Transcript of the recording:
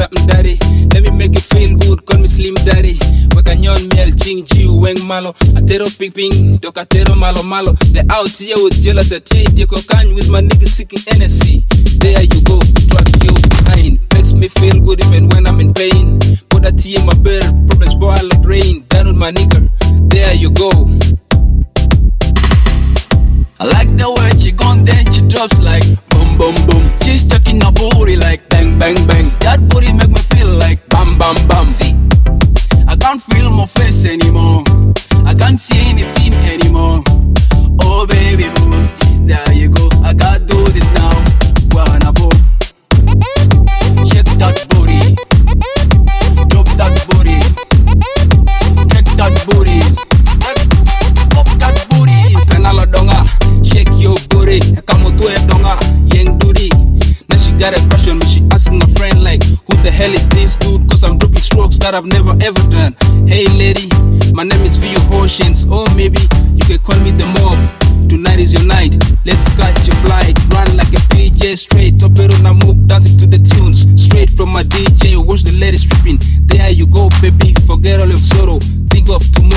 something daddy. Let me make you feel good, call me Slim Daddy. Wakanyon miel, ching chi, weng malo. Atero ping ping, dok atero malo malo. They out here with jealous at they cocaine with my niggas seeking NSC. There you go, track you behind. Makes me feel good even when I'm in pain. Put a tea in my bed, problems pour out like rain. Down with my nigga, there you go. I like the way she gone, then she drops like boom boom boom. She's stuck in her booty like bang bang bang. That booty make me feel like bam bam bam. See, I can't feel my face anymore. I can't see anything anymore. Oh baby boo, there you go. I gotta do this now. Wanna boom. Shake that booty, drop that booty, take that booty, pop that booty. Penalo donga, shake your booty. Kamo tu e donga, yeng duty. Now she got a question, but she asking a friend like, who the hell is this dude? Cause I'm dropping strokes that I've never ever done. Hey lady, my name is Vio Oceans. Or maybe you can call me the mob. Tonight is your night, let's catch a flight. Run like a PJ straight, top it on a move, dancing to the tunes. Straight from my DJ, watch the lady stripping. There you go baby, forget all your sorrow. Think of tomorrow.